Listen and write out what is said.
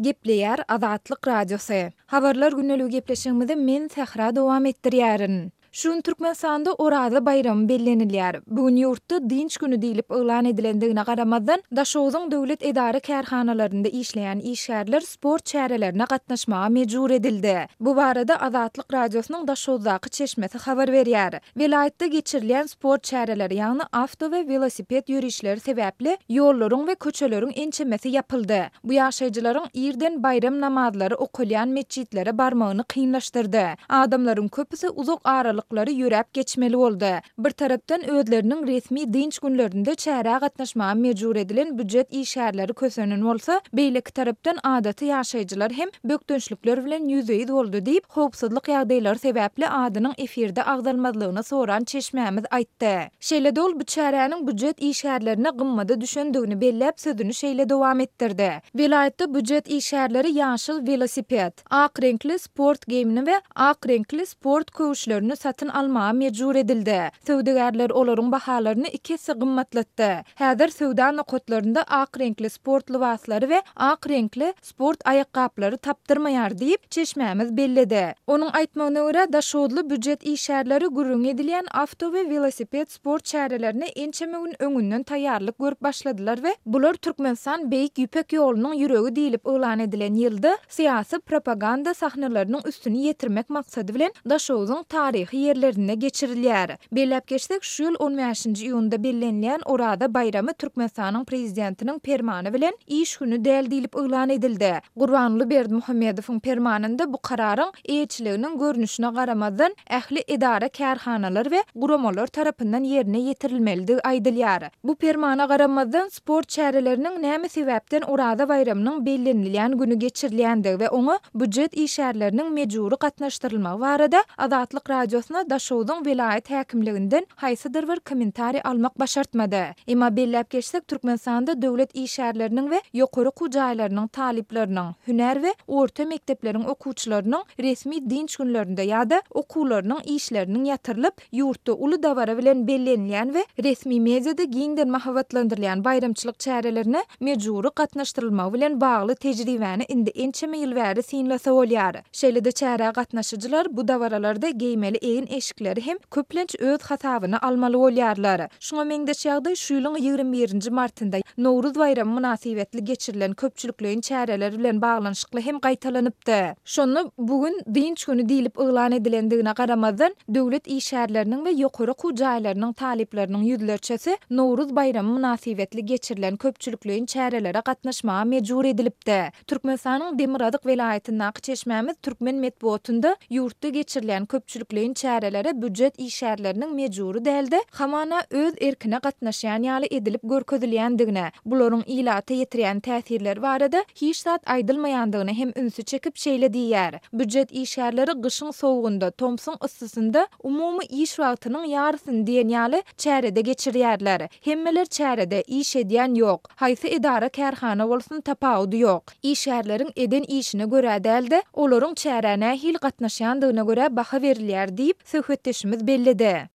Gepleýär Azatlyk Radiosu. Habarlar günneligi gepleşigimizde men Sahra dowam etdirýärin. Şun Türkmenistanda Orada bayramı bellenilýär. Bugün ýurtda dinç günü diýilip öňlan edilendigine garamazdan daşowyň döwlet edara kärhanalarynda işleýän işgärler sport çärelerine gatnaşmaga mejbur edildi. Bu barada Azatlyk Radiosynyň daşowdaky çeşmesi habar berýär. Vilayatda geçirilen sport çäreleri ýagny avto we velosiped ýürüşleri sebäpli ýollaryň we köçeleriň ençemesi yapyldy. Bu ýaşaýjylaryň irden bayram namazlary okulýan mescitlere barmagyny kynlaşdyrdy. Adamlaryň köpüsi uzak aralyklary ýöräp geçmeli boldy. Bir tarapdan özleriniň resmi dinç günlerinde çäre gatnaşmaga mejbur edilen büdjet işgärleri kösenen bolsa, beýleki tarapdan adaty ýaşaýjylar hem bökdönçlükler bilen ýüzeýiz boldy diýip howpsuzlyk ýagdaýlary sebäpli adynyň efirde agdalmadylygyny soran çeşmämiz aýtdy. Şeýle dol bu çäreniň büdjet işgärlerine gymmaty düşendigini belläp sözüni şeýle dowam etdirdi. Vilayatda büdjet işgärleri ýaşyl velosiped, ak renkli sport gemini we ak renkli sport köwüşlerini satyn almaga mejbur edildi. Söwdegärler olaryň bahalaryny 2 hisse gymmatlatdy. Häzir söwda nokotlarynda ak renkli sport libaslary we ak renkli sport ayakkabylary tapdyrmaýar diýip çeşmämiz belledi. Onuň aýtmagyna görä daşowly büdjet işgärleri gürrüň edilýän avto we velosiped sport çärelerine ençeme gün öňünden taýýarlyk görüp başladylar we bular Türkmenistan beýik ýüpek ýolunyň ýüregi diýilip öňlan edilen ýylda syýasy propaganda sahnalarynyň üstüni ýetirmek maksady bilen daşowyň taryhy ýerlerine geçirilýär. Belläp geçsek, şu ýyl 15-nji iýunda bellenilýän Orada bayramy Türkmenistanyň prezidentiniň permany bilen iş güni däl diýilip öňlan edildi. Gurbanly Berdimuhammedowyň permanynda bu kararyň eýçiliginiň görnüşine garamazdan ähli edara kärhanalar we guramalar tarapyndan ýerine ýetirilmeligi aýdylýar. Bu permana garamazdan sport çäreleriniň näme sebäpden Orada bayramynyň bellenilýän güni geçirilýändigi we oňa büdjet işgärleriniň mejburi gatnaşdyrylmagy barada Azatlyk Radiosyna daşowdyň vilayat häkimliginden haýsydyr bir kommentari almak başartmady. Emma belläp geçsek, Türkmenistanda döwlet işgärleriniň we ýokary kujaýlarynyň talipleriniň, hüner we orta mektepleriň okuwçylarynyň resmi dinç günlerinde ýa-da okuwlarynyň işleriniň ýatyrylyp ýurtda uly dawara bilen bellenilýän we resmi mediada giňden mahabatlandyrylýan bayramçylyk çärelerine mejburi gatnaşdyrylmagy bilen bagly tejribäni indi ençeme ýyl bäri synlasa bolýar. Şeýle-de çäre gatnaşyjylar bu dawaralarda geýmeli eýin eşikleri hem köplenç öz hasabyna almaly bolýarlar. Şoňa meňdeş ýagdaý şu ýylyň 21-nji martynda Nowruz bayramy münasibetli geçirilen köpçüliklerin çäreleri bilen baglanyşykly hem gaýtalanypdy. Şonu bugün dinç güni diýilip öňlan edilendigine garamazdan döwlet işgärleriniň we ýokary kujaýlarynyň talipleriniň ýüzlerçesi Nowruz bayramy münasibetli geçirilen köpçüliklerin çärelere gatnaşmaga mejbur edilipdi. Türkmenistanyň Demiradyk vilayatynyň çeşmämiz Türkmen medeniýetinde ýurtda geçirilen köpçüliklerin çärelere büdjet işgärleriniň mejburi däldi, hamana öz erkine gatnaşýan ýaly edilip görkezilýändigine, bularyň ilata ýetirýän täsirleri barada hiç zat aýdylmaýandygyny hem ünsü çekip şeýle diýýär. Büdjet işgärleri gyşyň sowugunda, tomsyň ıssysynda umumy iş wagtynyň ýarysyny diýen ýaly çärede geçirýärler. Hemmeler çärede iş edýän ýok. Haýsy edara kärhana bolsun tapawdy ýok. İşgärleriň eden işine görä däldi, olaryň çärene hil gatnaşýandygyna görä baha berilýär diýip söhbetdeşimiz belledi.